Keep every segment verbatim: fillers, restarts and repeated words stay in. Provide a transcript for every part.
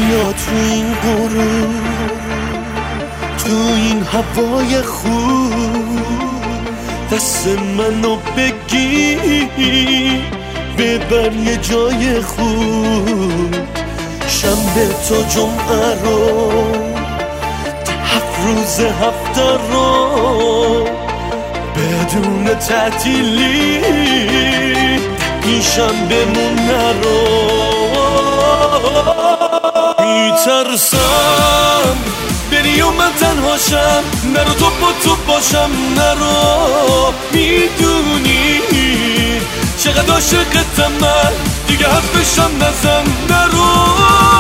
بیا تو این غروب، تو این هوای خوب، دست منو بگیر ببر یه جای خوب. شنبه تا جمعه رو، هفت روز هفته رو بدون تعطیلی این شنبه‌مون نرو. میترسم بری و من تنهاشم، نرو تو با تو باشم، نرو. میدونی چقدر عاشقتم من، دیگه حرفشم نزن، نرو.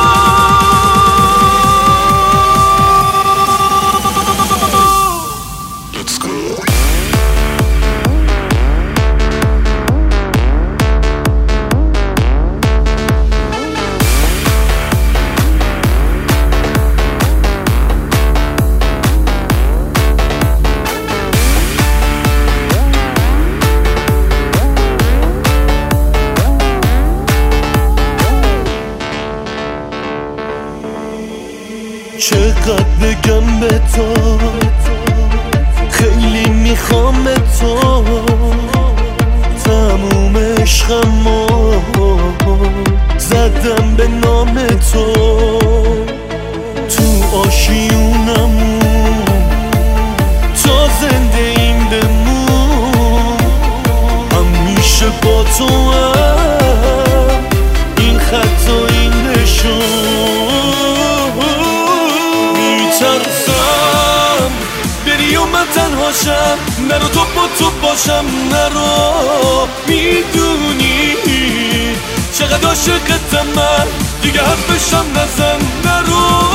چقدر بگم به تو، خیلی میخوام به تو، تموم عشقمو زدم به نام تو. تو آشیونمون تا زنده این بمون، همیشه با تو هم این خط و این نشون. میترسم بری و من تنهاشم، نرو تو با تو باشم، نرو. میدونی چقدر عاشقتم من، دیگه حرفشم نزن، نرو.